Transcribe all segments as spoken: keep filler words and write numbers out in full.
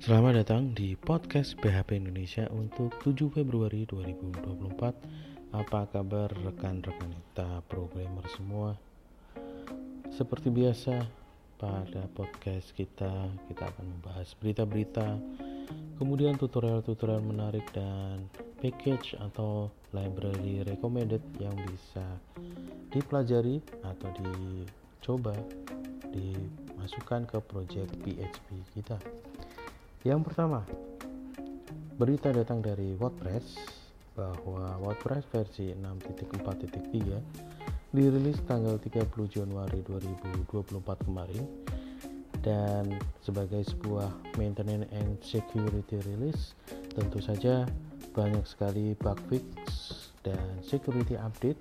Selamat datang di podcast P H P Indonesia untuk tujuh Februari dua ribu dua puluh empat. Apa kabar rekan-rekan kita programmer semua? Seperti biasa, pada podcast kita kita akan membahas berita-berita, kemudian tutorial-tutorial menarik dan package atau library recommended yang bisa dipelajari atau dicoba dimasukkan ke project P H P kita. Yang pertama, berita datang dari WordPress bahwa WordPress versi enam titik empat titik tiga dirilis tanggal tiga puluh Januari dua ribu dua puluh empat kemarin, dan sebagai sebuah maintenance and security release tentu saja banyak sekali bug fix dan security update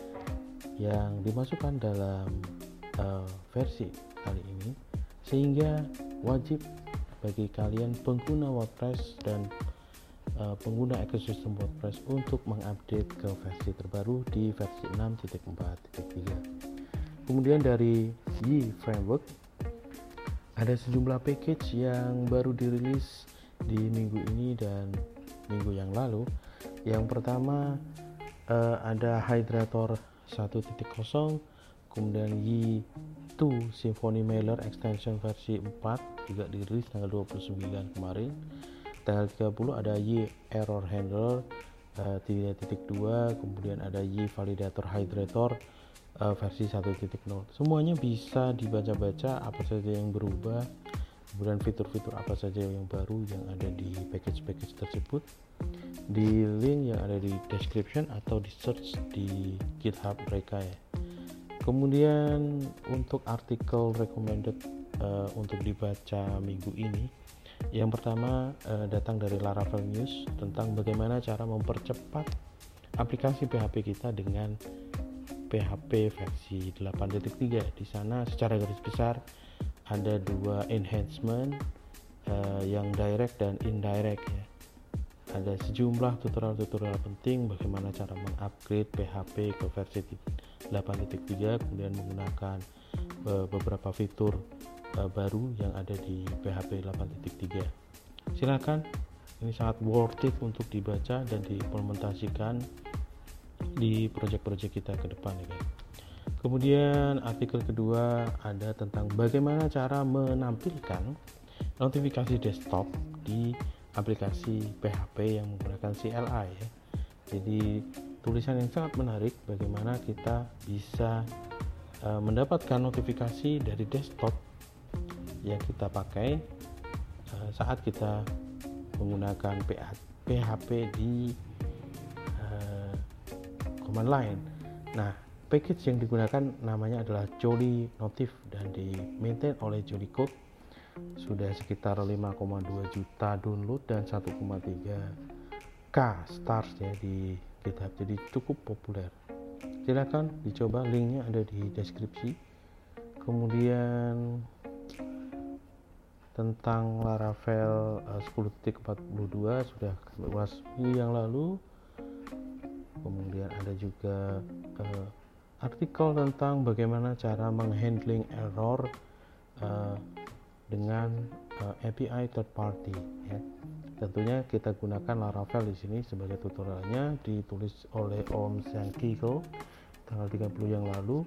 yang dimasukkan dalam uh, versi kali ini, sehingga wajib bagi kalian pengguna WordPress dan uh, pengguna ekosistem WordPress untuk mengupdate ke versi terbaru di versi enam titik empat titik tiga. Kemudian dari Y Framework ada sejumlah package yang baru dirilis di minggu ini dan minggu yang lalu. Yang pertama uh, ada Hydrator satu titik nol, kemudian Y dua Symfony Mailer Extension versi empat juga dirilis tanggal dua puluh sembilan kemarin. Tanggal tiga puluh ada Y Error Handler uh, tiga titik dua, kemudian ada Y Validator Hydrator uh, versi satu titik nol. Semuanya bisa dibaca-baca apa saja yang berubah, kemudian fitur-fitur apa saja yang baru yang ada di package-package tersebut, di link yang ada di description atau di search di GitHub mereka ya. Kemudian untuk artikel recommended uh, untuk dibaca minggu ini, yang pertama uh, datang dari Laravel News tentang bagaimana cara mempercepat aplikasi P H P kita dengan P H P versi delapan titik tiga. Di sana secara garis besar ada dua enhancement uh, yang direct dan indirect ya. Ada sejumlah tutorial-tutorial penting bagaimana cara mengupgrade P H P ke versi delapan titik tiga, kemudian menggunakan uh, beberapa fitur uh, baru yang ada di P H P delapan titik tiga. Silakan, ini sangat worth it untuk dibaca dan diimplementasikan di project-project kita ke depan ya guys. Kemudian artikel kedua ada tentang bagaimana cara menampilkan notifikasi desktop di aplikasi P H P yang menggunakan C L I ya. Jadi tulisan yang sangat menarik bagaimana kita bisa uh, mendapatkan notifikasi dari desktop yang kita pakai uh, saat kita menggunakan P H P di uh, command line. Nah, package yang digunakan namanya adalah Jolly Notif dan di maintain oleh Jolly Code. Sudah sekitar lima koma dua juta download dan satu koma tiga K stars ya di GitHub, jadi cukup populer. Silakan dicoba, linknya ada di deskripsi. Kemudian tentang Laravel uh, sepuluh titik empat puluh dua sudah kami bahas minggu yang lalu. Kemudian ada juga uh, artikel tentang bagaimana cara menghandling error uh, dengan uh, A P I third party ya. Tentunya kita gunakan Laravel di sini sebagai tutorialnya, ditulis oleh Om Sean Kiko tanggal tiga puluh yang lalu.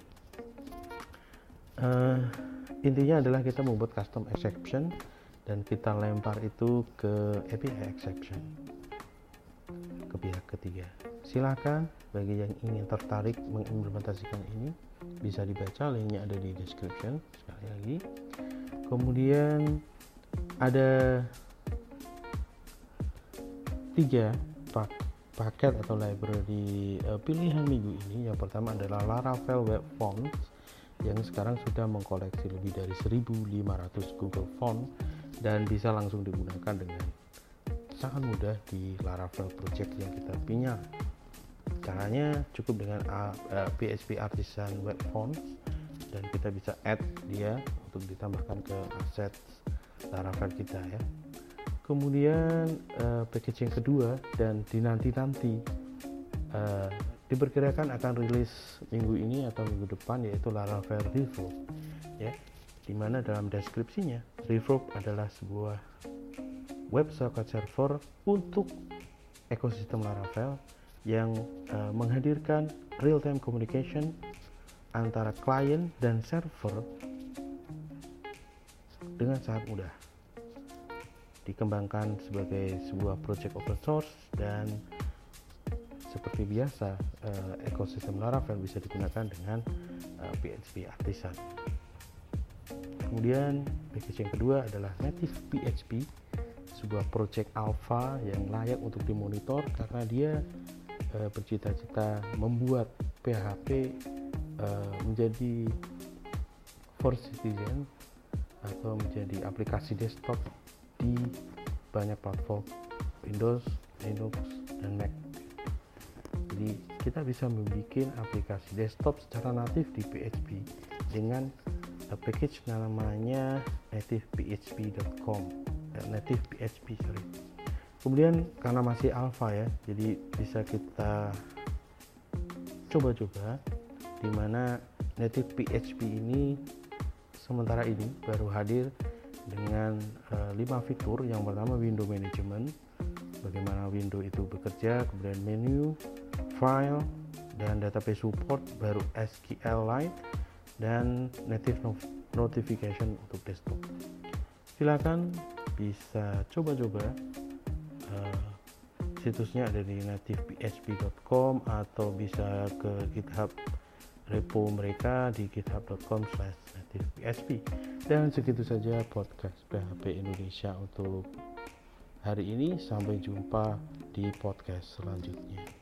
Uh, intinya adalah kita membuat custom exception dan kita lempar itu ke A P I exception ke pihak ketiga. Silakan bagi yang ingin tertarik mengimplementasikan ini bisa dibaca, linknya ada di description sekali lagi. Kemudian ada tiga pak paket atau library uh, pilihan minggu ini. Yang pertama adalah Laravel Web Fonts yang sekarang sudah mengkoleksi lebih dari seribu lima ratus Google Font dan bisa langsung digunakan dengan sangat mudah di Laravel project yang kita punya. Caranya cukup dengan uh, uh, P H P Artisan Web Fonts dan kita bisa add dia untuk ditambahkan ke aset Laravel kita ya. Kemudian uh, package yang kedua dan dinanti-nanti uh, diperkirakan akan rilis minggu ini atau minggu depan, yaitu Laravel Reverb ya, dimana dalam deskripsinya Reverb adalah sebuah WebSocket Server untuk ekosistem Laravel yang uh, menghadirkan real-time communication antara klien dan server dengan sangat mudah. Dikembangkan sebagai sebuah project open source dan seperti biasa uh, ekosistem Laravel bisa digunakan dengan uh, P H P Artisan. Kemudian package yang kedua adalah Native P H P, sebuah project alpha yang layak untuk dimonitor karena dia uh, bercita-cita membuat P H P uh, menjadi for citizen atau menjadi aplikasi desktop di banyak platform Windows, Linux, dan Mac. Jadi kita bisa membuat aplikasi desktop secara natif di P H P dengan uh, package namanya native p h p dot com, uh, native P H P sorry. Kemudian karena masih alpha ya, jadi bisa kita coba-coba di mana native P H P ini sementara ini baru hadir dengan uh, lima fitur. Yang pertama window management, bagaimana window itu bekerja, kemudian menu, file, dan database support, baru S Q L Lite, dan native no- notification untuk desktop. Silakan bisa coba-coba, uh, situsnya ada di native p h p dot com atau bisa ke GitHub repo mereka di github dot com slash native p h p. Dan segitu saja podcast P H P Indonesia untuk hari ini. Sampai jumpa di podcast selanjutnya.